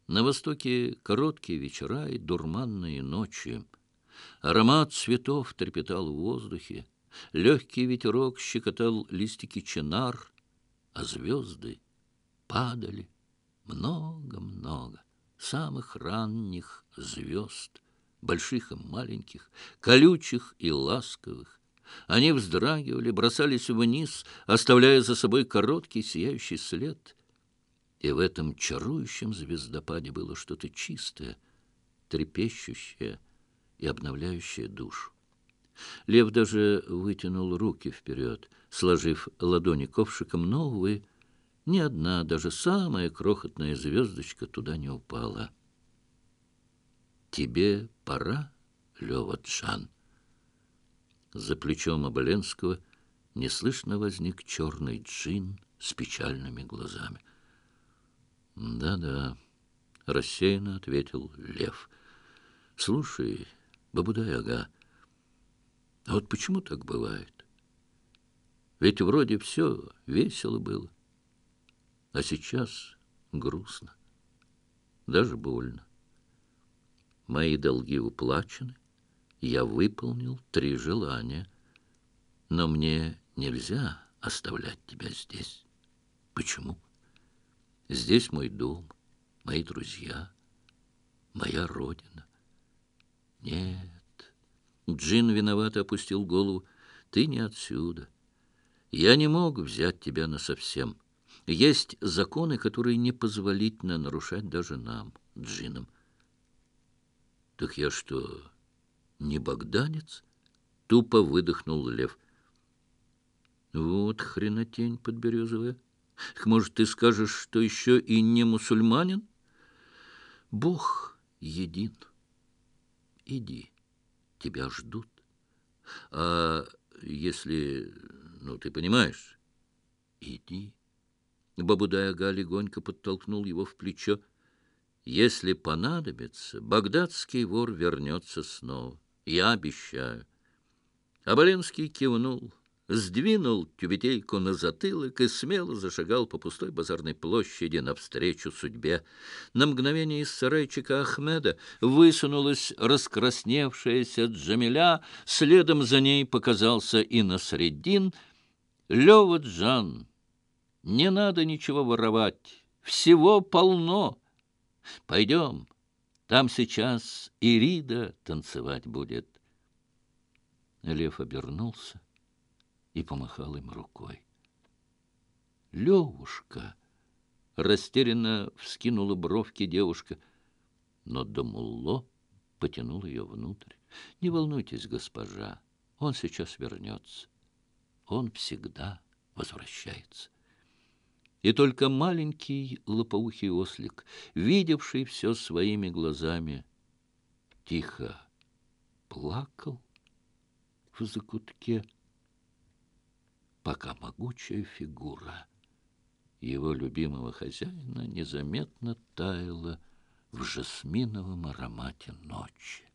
На востоке короткие вечера и дурманные ночи. Аромат цветов трепетал в воздухе, легкий ветерок щекотал листики чинар, а звезды падали много-много, самых ранних звезд, больших и маленьких, колючих и ласковых. Они вздрагивали, бросались вниз, оставляя за собой короткий сияющий след. И в этом чарующем звездопаде было что-то чистое, трепещущее и обновляющее душу. Лев даже вытянул руки вперед, сложив ладони ковшиком, но, увы, ни одна, даже самая крохотная звездочка туда не упала. «Тебе пора, Лева-Джан?» За плечом Оболенского неслышно возник черный джин с печальными глазами. «Да-да», — рассеянно ответил Лев. «Слушай, Бабудай-ага, а вот почему так бывает? Ведь вроде все весело было, а сейчас грустно, даже больно. Мои долги уплачены, я выполнил 3 желания, но мне нельзя оставлять тебя здесь. Почему? Здесь мой дом, мои друзья, моя родина. Нет». Джин виновато опустил голову. «Ты не отсюда. Я не мог взять тебя насовсем. Есть законы, которые непозволительно нарушать даже нам, джинам». «Так я что, не богданец?» — тупо выдохнул Лев. «Вот хренотень подберезовая. Может, ты скажешь, что еще и не мусульманин? Бог един. Иди, тебя ждут. А если, ну, ты понимаешь, иди». Бабудай-ага легонько подтолкнул его в плечо. «Если понадобится, багдадский вор вернется снова. Я обещаю». Оболенский кивнул, сдвинул тюбетейку на затылок и смело зашагал по пустой базарной площади навстречу судьбе. На мгновение из сарайчика Ахмеда высунулась раскрасневшаяся Джамиля, следом за ней показался и Насреддин. «Лева-Джан, не надо ничего воровать, всего полно. Пойдем, там сейчас Ирида танцевать будет». Лев обернулся и помахал им рукой. «Левушка!» — растерянно вскинула бровки девушка, но Дамулло потянул ее внутрь. «Не волнуйтесь, госпожа, он сейчас вернется. Он всегда возвращается». И только маленький лопоухий ослик, видевший все своими глазами, тихо плакал в закутке, пока могучая фигура его любимого хозяина незаметно таяла в жасминовом аромате ночи.